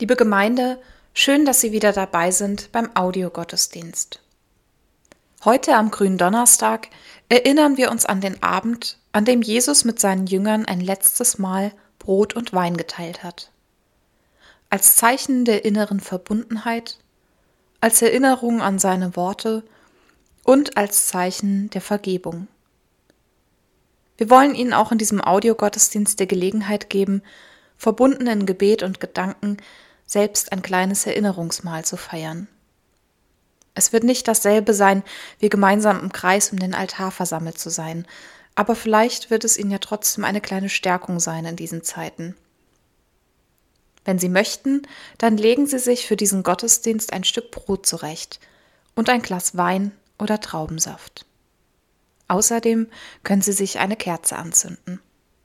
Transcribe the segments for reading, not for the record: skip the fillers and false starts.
Liebe Gemeinde, schön, dass Sie wieder dabei sind beim Audiogottesdienst. Heute am Gründonnerstag erinnern wir uns an den Abend, an dem Jesus mit seinen Jüngern ein letztes Mal Brot und Wein geteilt hat. Als Zeichen der inneren Verbundenheit, als Erinnerung an seine Worte und als Zeichen der Vergebung. Wir wollen Ihnen auch in diesem Audiogottesdienst die Gelegenheit geben, verbunden in Gebet und Gedanken, selbst ein kleines Erinnerungsmahl zu feiern. Es wird nicht dasselbe sein, wie gemeinsam im Kreis um den Altar versammelt zu sein, aber vielleicht wird es Ihnen ja trotzdem eine kleine Stärkung sein in diesen Zeiten. Wenn Sie möchten, dann legen Sie sich für diesen Gottesdienst ein Stück Brot zurecht und ein Glas Wein oder Traubensaft. Außerdem können Sie sich eine Kerze anzünden.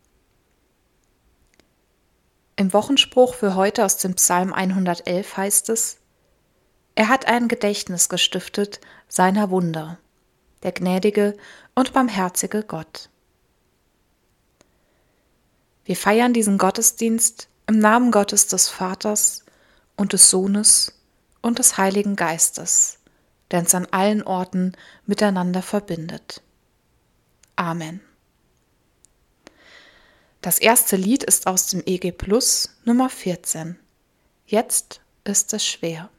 Im Wochenspruch für heute aus dem Psalm 111 heißt es: Er hat ein Gedächtnis gestiftet seiner Wunder, der gnädige und barmherzige Gott. Wir feiern diesen Gottesdienst im Namen Gottes des Vaters und des Sohnes und des Heiligen Geistes, der uns an allen Orten miteinander verbindet. Amen. Das erste Lied ist aus dem EG Plus Nummer 14. Jetzt ist es schwer.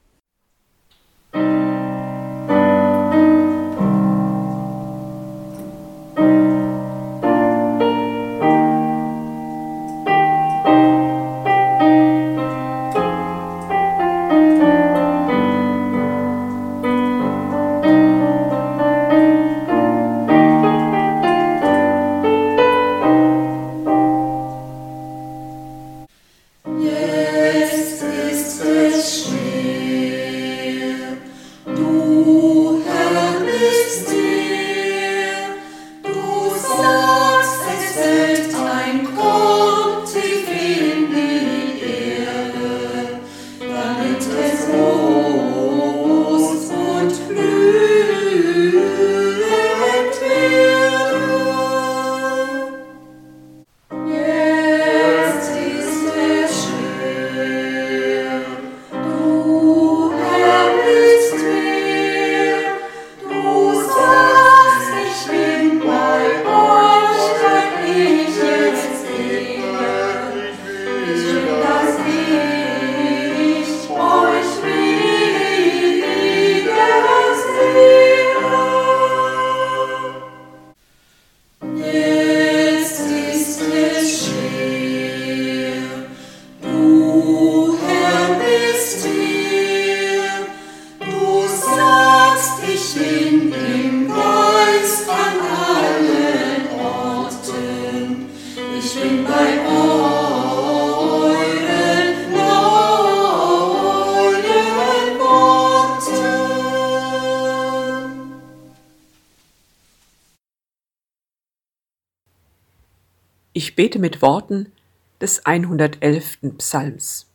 Ich bete mit Worten des 111. Psalms.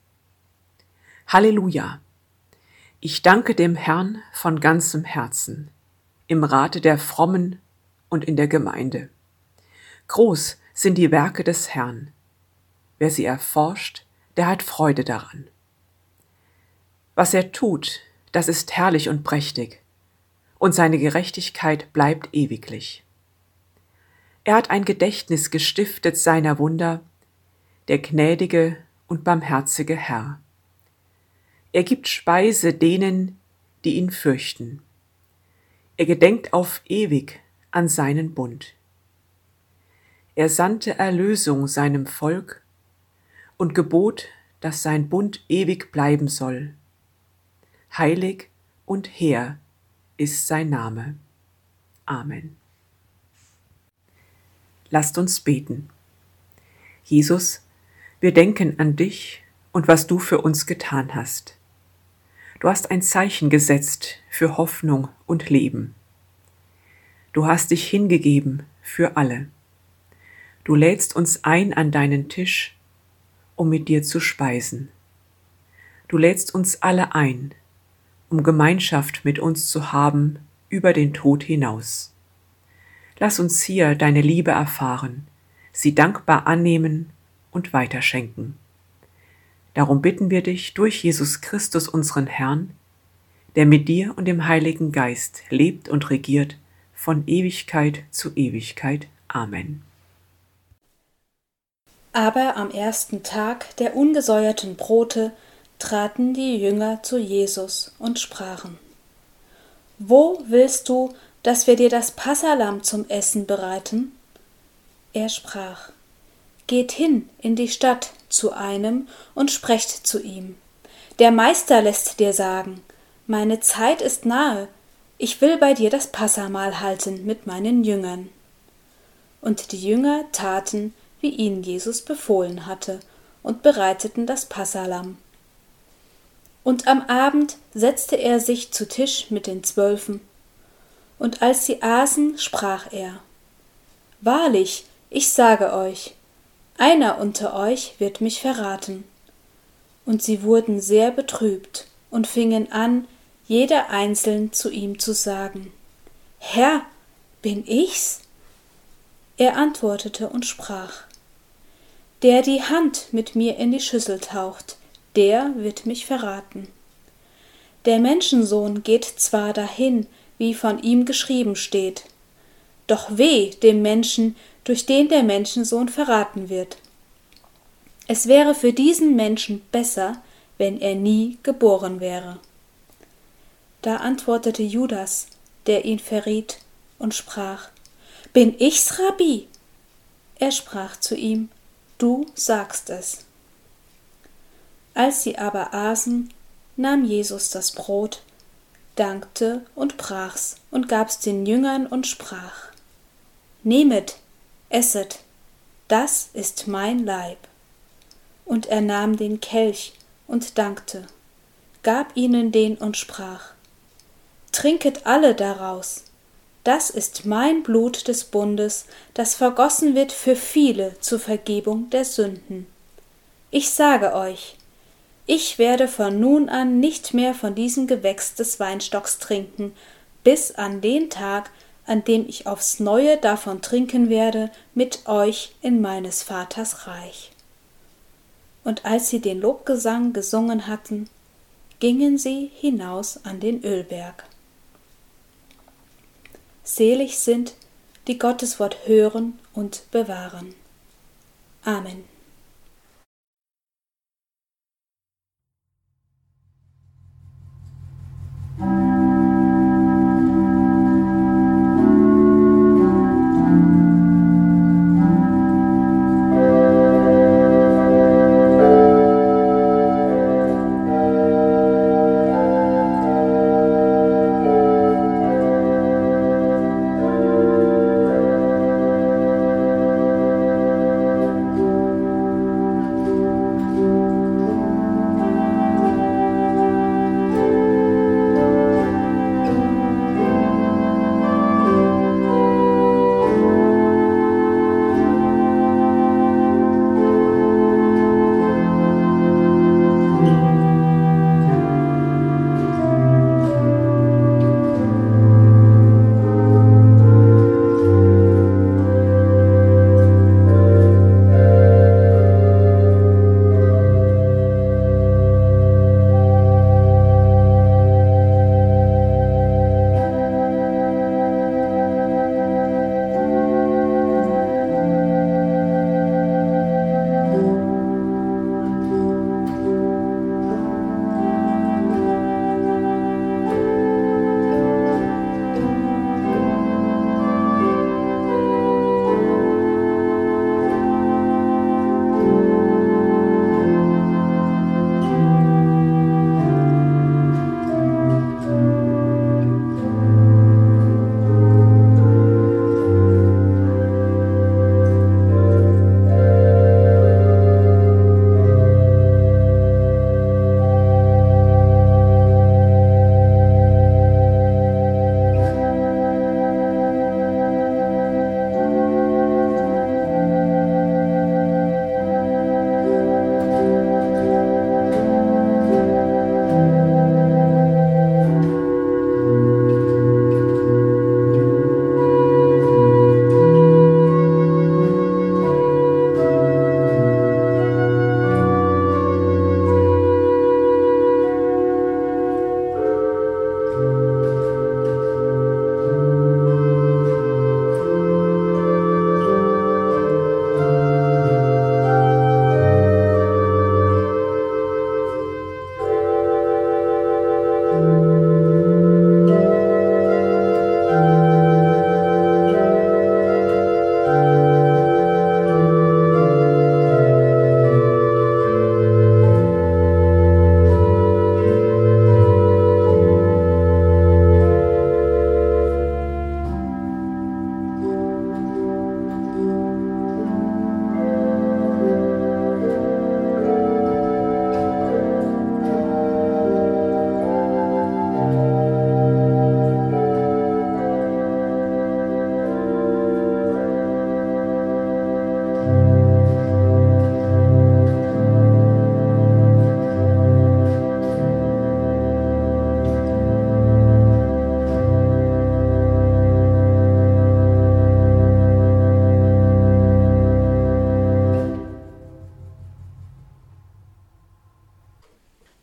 Halleluja! Ich danke dem Herrn von ganzem Herzen, im Rate der Frommen und in der Gemeinde. Groß sind die Werke des Herrn. Wer sie erforscht, der hat Freude daran. Was er tut, das ist herrlich und prächtig, und seine Gerechtigkeit bleibt ewiglich. Er hat ein Gedächtnis gestiftet seiner Wunder, der gnädige und barmherzige Herr. Er gibt Speise denen, die ihn fürchten. Er gedenkt auf ewig an seinen Bund. Er sandte Erlösung seinem Volk und gebot, dass sein Bund ewig bleiben soll. Heilig und hehr ist sein Name. Amen. Lasst uns beten. Jesus, wir denken an dich und was du für uns getan hast. Du hast ein Zeichen gesetzt für Hoffnung und Leben. Du hast dich hingegeben für alle. Du lädst uns ein an deinen Tisch, um mit dir zu speisen. Du lädst uns alle ein, um Gemeinschaft mit uns zu haben über den Tod hinaus. Lass uns hier deine Liebe erfahren, sie dankbar annehmen und weiterschenken. Darum bitten wir dich durch Jesus Christus, unseren Herrn, der mit dir und dem Heiligen Geist lebt und regiert von Ewigkeit zu Ewigkeit. Amen. Aber am ersten Tag der ungesäuerten Brote traten die Jünger zu Jesus und sprachen: Wo willst du, dass wir dir das Passalamm zum Essen bereiten? Er sprach: Geht hin in die Stadt zu einem und sprecht zu ihm. Der Meister lässt dir sagen: Meine Zeit ist nahe, ich will bei dir das Passamahl halten mit meinen Jüngern. Und die Jünger taten, wie ihnen Jesus befohlen hatte, und bereiteten das Passalamm. Und am Abend setzte er sich zu Tisch mit den 12. Und als sie aßen, sprach er: Wahrlich, ich sage euch, einer unter euch wird mich verraten. Und sie wurden sehr betrübt und fingen an, jeder einzeln zu ihm zu sagen: Herr, bin ich's? Er antwortete und sprach: Der die Hand mit mir in die Schüssel taucht, der wird mich verraten. Der Menschensohn geht zwar dahin, wie von ihm geschrieben steht, doch weh dem Menschen, durch den der Menschensohn verraten wird. Es wäre für diesen Menschen besser, wenn er nie geboren wäre. Da antwortete Judas, der ihn verriet, und sprach: Bin ich's, Rabbi? Er sprach zu ihm: Du sagst es. Als sie aber aßen, nahm Jesus das Brot, dankte und brach's und gab's den Jüngern und sprach: Nehmet, esset, das ist mein Leib. Und er nahm den Kelch und dankte, gab ihnen den und sprach: Trinket alle daraus, das ist mein Blut des Bundes, das vergossen wird für viele zur Vergebung der Sünden. Ich sage euch, ich werde von nun an nicht mehr von diesem Gewächs des Weinstocks trinken, bis an den Tag, an dem ich aufs Neue davon trinken werde mit euch in meines Vaters Reich. Und als sie den Lobgesang gesungen hatten, gingen sie hinaus an den Ölberg. Selig sind, die Gottes Wort hören und bewahren. Amen.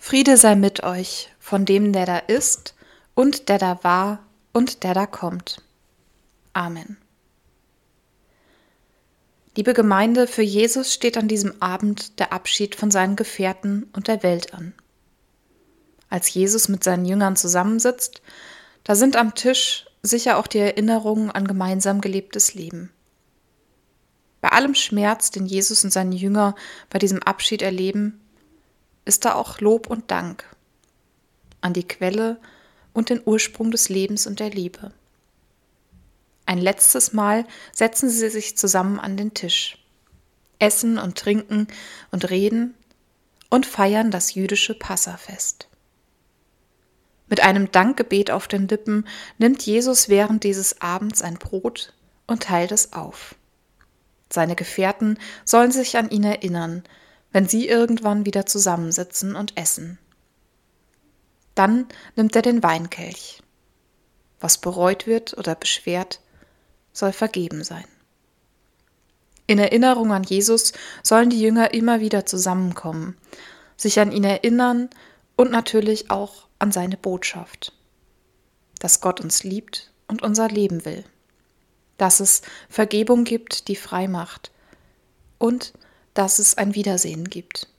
Friede sei mit euch, von dem, der da ist und der da war und der da kommt. Amen. Liebe Gemeinde, für Jesus steht an diesem Abend der Abschied von seinen Gefährten und der Welt an. Als Jesus mit seinen Jüngern zusammensitzt, da sind am Tisch sicher auch die Erinnerungen an gemeinsam gelebtes Leben. Bei allem Schmerz, den Jesus und seine Jünger bei diesem Abschied erleben, ist da auch Lob und Dank an die Quelle und den Ursprung des Lebens und der Liebe. Ein letztes Mal setzen sie sich zusammen an den Tisch, essen und trinken und reden und feiern das jüdische Passafest. Mit einem Dankgebet auf den Lippen nimmt Jesus während dieses Abends ein Brot und teilt es auf. Seine Gefährten sollen sich an ihn erinnern, wenn sie irgendwann wieder zusammensitzen und essen. Dann nimmt er den Weinkelch. Was bereut wird oder beschwert, soll vergeben sein. In Erinnerung an Jesus sollen die Jünger immer wieder zusammenkommen, sich an ihn erinnern und natürlich auch an seine Botschaft, dass Gott uns liebt und unser Leben will, dass es Vergebung gibt, die frei macht und dass es ein Wiedersehen gibt.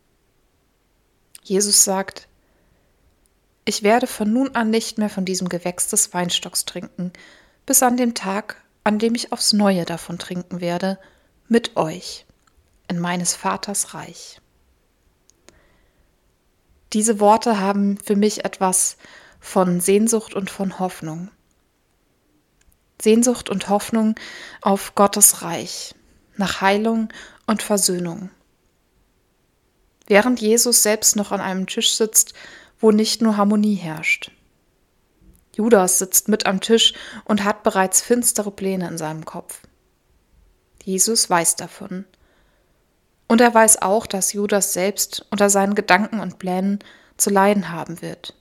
Jesus sagt: Ich werde von nun an nicht mehr von diesem Gewächs des Weinstocks trinken, bis an den Tag, an dem ich aufs Neue davon trinken werde, mit euch, in meines Vaters Reich. Diese Worte haben für mich etwas von Sehnsucht und von Hoffnung. Sehnsucht und Hoffnung auf Gottes Reich, nach Heilung und Versöhnung. Während Jesus selbst noch an einem Tisch sitzt, wo nicht nur Harmonie herrscht. Judas sitzt mit am Tisch und hat bereits finstere Pläne in seinem Kopf. Jesus weiß davon. Und er weiß auch, dass Judas selbst unter seinen Gedanken und Plänen zu leiden haben wird.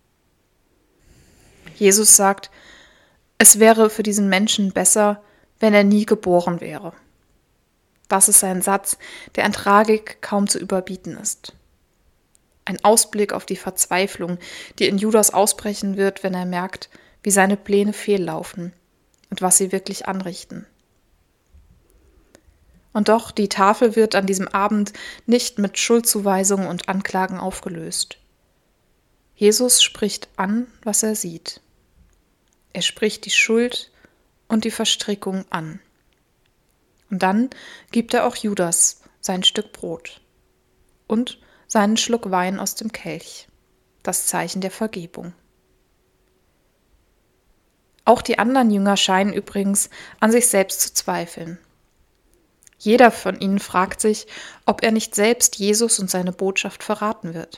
Jesus sagt, es wäre für diesen Menschen besser, wenn er nie geboren wäre. Das ist ein Satz, der an Tragik kaum zu überbieten ist. Ein Ausblick auf die Verzweiflung, die in Judas ausbrechen wird, wenn er merkt, wie seine Pläne fehllaufen und was sie wirklich anrichten. Und doch, die Tafel wird an diesem Abend nicht mit Schuldzuweisungen und Anklagen aufgelöst. Jesus spricht an, was er sieht. Er spricht die Schuld und die Verstrickung an. Und dann gibt er auch Judas sein Stück Brot und seinen Schluck Wein aus dem Kelch, das Zeichen der Vergebung. Auch die anderen Jünger scheinen übrigens an sich selbst zu zweifeln. Jeder von ihnen fragt sich, ob er nicht selbst Jesus und seine Botschaft verraten wird.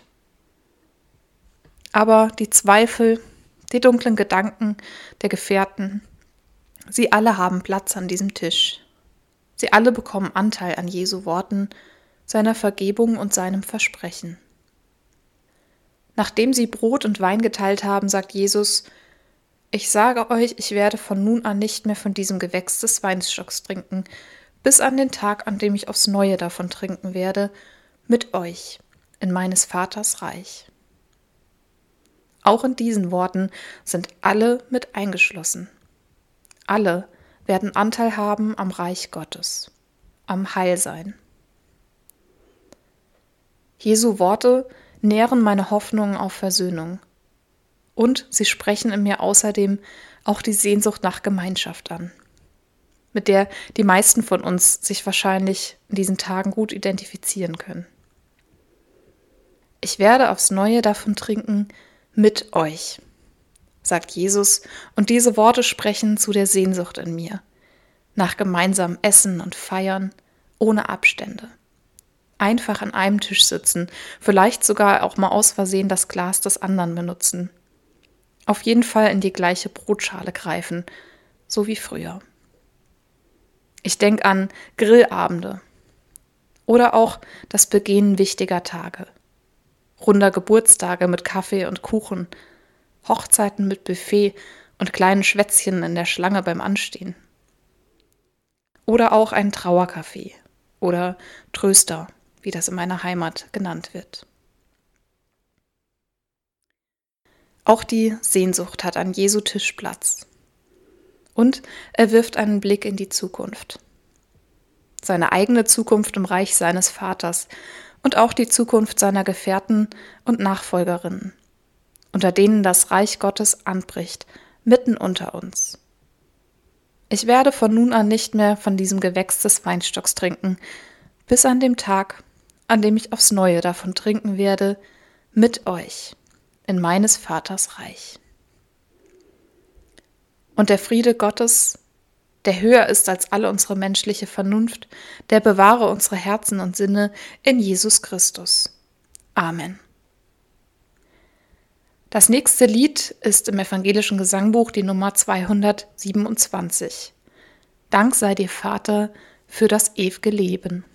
Aber die Zweifel, die dunklen Gedanken der Gefährten, sie alle haben Platz an diesem Tisch. Sie alle bekommen Anteil an Jesu Worten, seiner Vergebung und seinem Versprechen. Nachdem sie Brot und Wein geteilt haben, sagt Jesus: Ich sage euch, ich werde von nun an nicht mehr von diesem Gewächs des Weinstocks trinken, bis an den Tag, an dem ich aufs Neue davon trinken werde, mit euch, in meines Vaters Reich. Auch in diesen Worten sind alle mit eingeschlossen. Alle werden Anteil haben am Reich Gottes, am Heilsein. Jesu Worte nähren meine Hoffnungen auf Versöhnung. Und sie sprechen in mir außerdem auch die Sehnsucht nach Gemeinschaft an, mit der die meisten von uns sich wahrscheinlich in diesen Tagen gut identifizieren können. Ich werde aufs Neue davon trinken mit euch, sagt Jesus, und diese Worte sprechen zu der Sehnsucht in mir, nach gemeinsamem Essen und Feiern, ohne Abstände. Einfach an einem Tisch sitzen, vielleicht sogar auch mal aus Versehen das Glas des anderen benutzen. Auf jeden Fall in die gleiche Brotschale greifen, so wie früher. Ich denke an Grillabende oder auch das Begehen wichtiger Tage. Runder Geburtstage mit Kaffee und Kuchen, Hochzeiten mit Buffet und kleinen Schwätzchen in der Schlange beim Anstehen. Oder auch ein Trauerkaffee oder Tröster, wie das in meiner Heimat genannt wird. Auch die Sehnsucht hat an Jesu Tisch Platz. Und er wirft einen Blick in die Zukunft. Seine eigene Zukunft im Reich seines Vaters und auch die Zukunft seiner Gefährten und Nachfolgerinnen, unter denen das Reich Gottes anbricht, mitten unter uns. Ich werde von nun an nicht mehr von diesem Gewächs des Weinstocks trinken, bis an dem Tag, an dem ich aufs Neue davon trinken werde, mit euch, in meines Vaters Reich. Und der Friede Gottes, der höher ist als alle unsere menschliche Vernunft, der bewahre unsere Herzen und Sinne in Jesus Christus. Amen. Das nächste Lied ist im evangelischen Gesangbuch die Nummer 227. Dank sei dir, Vater, für das ew'ge Leben.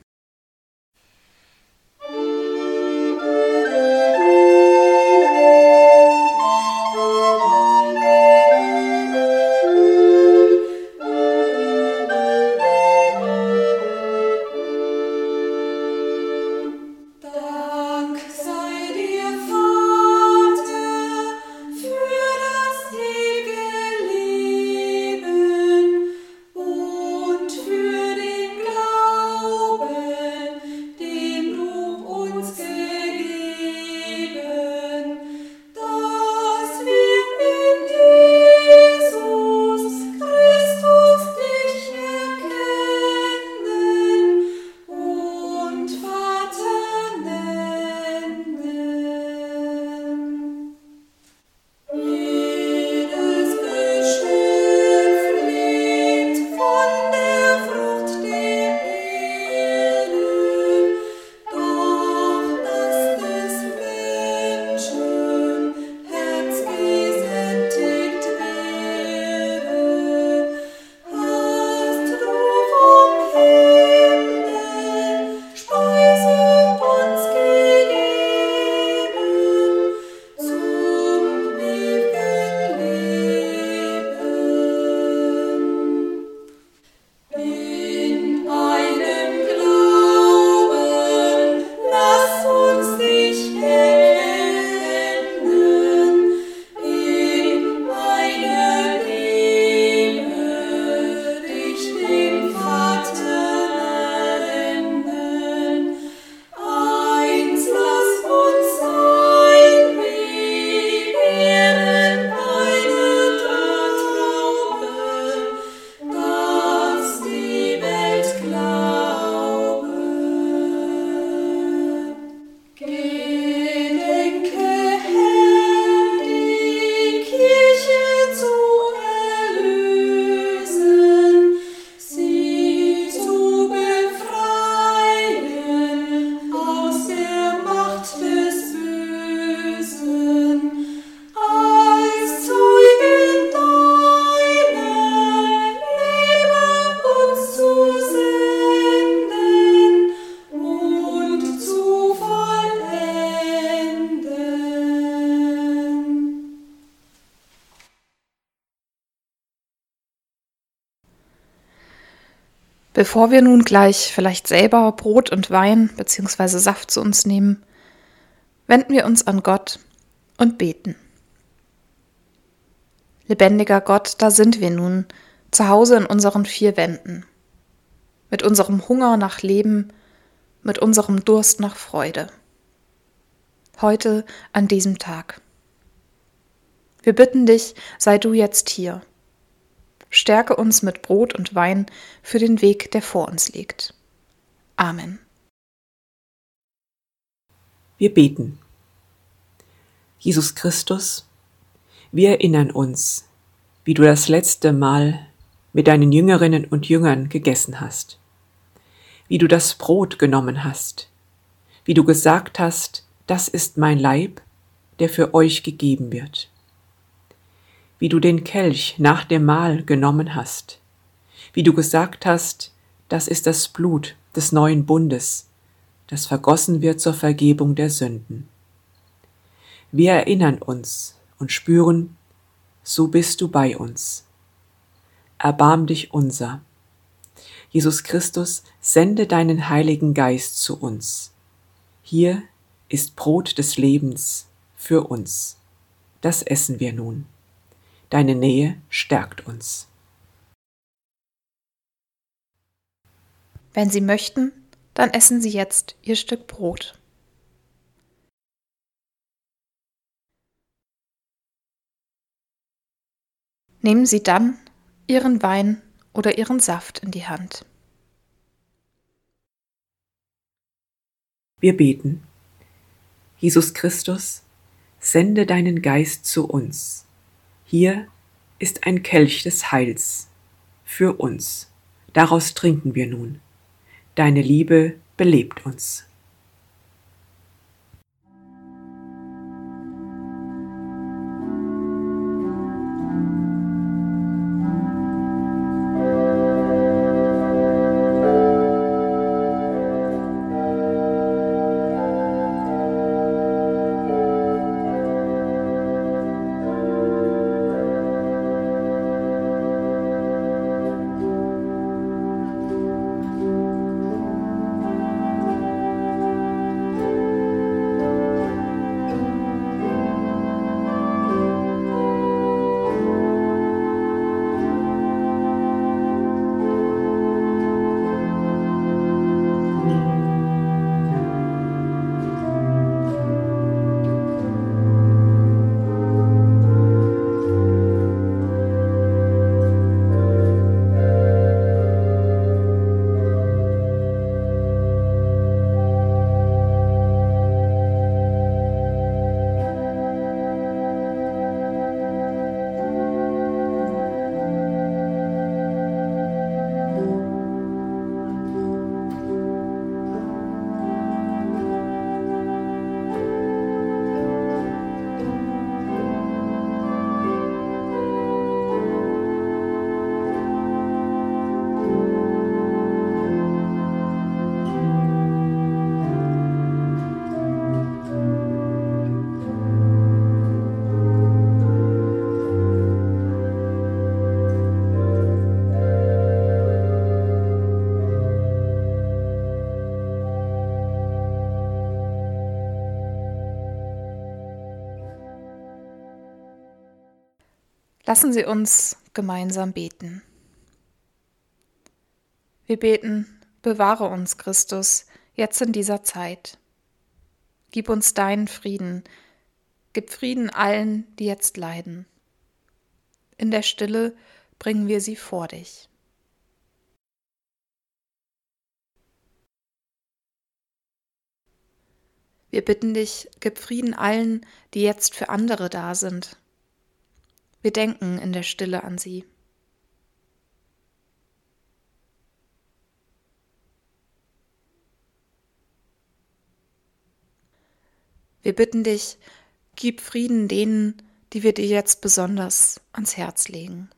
Bevor wir nun gleich vielleicht selber Brot und Wein bzw. Saft zu uns nehmen, wenden wir uns an Gott und beten. Lebendiger Gott, da sind wir nun, zu Hause in unseren vier Wänden, mit unserem Hunger nach Leben, mit unserem Durst nach Freude. Heute an diesem Tag. Wir bitten dich, sei du jetzt hier. Stärke uns mit Brot und Wein für den Weg, der vor uns liegt. Amen. Wir beten. Jesus Christus, wir erinnern uns, wie du das letzte Mal mit deinen Jüngerinnen und Jüngern gegessen hast, wie du das Brot genommen hast, wie du gesagt hast, das ist mein Leib, der für euch gegeben wird. Wie du den Kelch nach dem Mahl genommen hast, wie du gesagt hast, das ist das Blut des neuen Bundes, das vergossen wird zur Vergebung der Sünden. Wir erinnern uns und spüren, so bist du bei uns. Erbarm dich unser. Jesus Christus, sende deinen Heiligen Geist zu uns. Hier ist Brot des Lebens für uns. das essen wir nun. Deine Nähe stärkt uns. Wenn Sie möchten, dann essen Sie jetzt Ihr Stück Brot. Nehmen Sie dann Ihren Wein oder Ihren Saft in die Hand. Wir beten. Jesus Christus, sende deinen Geist zu uns. Hier ist ein Kelch des Heils für uns. Daraus trinken wir nun. Deine Liebe belebt uns. Lassen Sie uns gemeinsam beten. Wir beten, bewahre uns, Christus, jetzt in dieser Zeit. Gib uns deinen Frieden, gib Frieden allen, die jetzt leiden. In der Stille bringen wir sie vor dich. Wir bitten dich, gib Frieden allen, die jetzt für andere da sind. Wir denken in der Stille an sie. Wir bitten dich, gib Frieden denen, die wir dir jetzt besonders ans Herz legen.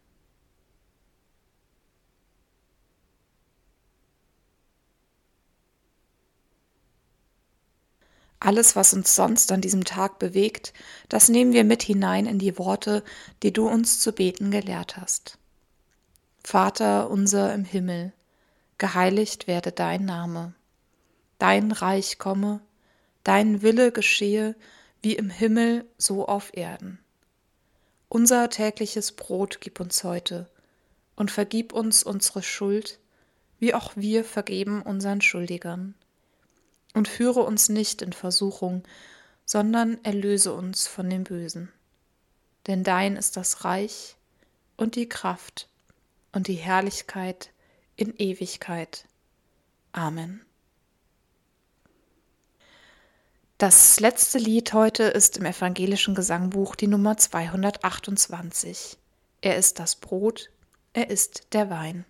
Alles, was uns sonst an diesem Tag bewegt, das nehmen wir mit hinein in die Worte, die du uns zu beten gelehrt hast. Vater unser im Himmel, geheiligt werde dein Name. Dein Reich komme, dein Wille geschehe, wie im Himmel, so auf Erden. Unser tägliches Brot gib uns heute und vergib uns unsere Schuld, wie auch wir vergeben unseren Schuldigern. Und führe uns nicht in Versuchung, sondern erlöse uns von dem Bösen. Denn dein ist das Reich und die Kraft und die Herrlichkeit in Ewigkeit. Amen. Das letzte Lied heute ist im evangelischen Gesangbuch die Nummer 228. Er ist das Brot, er ist der Wein.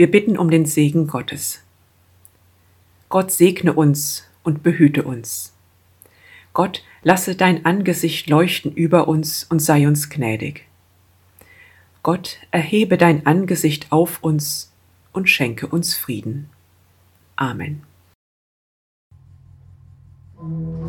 Wir bitten um den Segen Gottes. Gott segne uns und behüte uns. Gott, lasse dein Angesicht leuchten über uns und sei uns gnädig. Gott, erhebe dein Angesicht auf uns und schenke uns Frieden. Amen.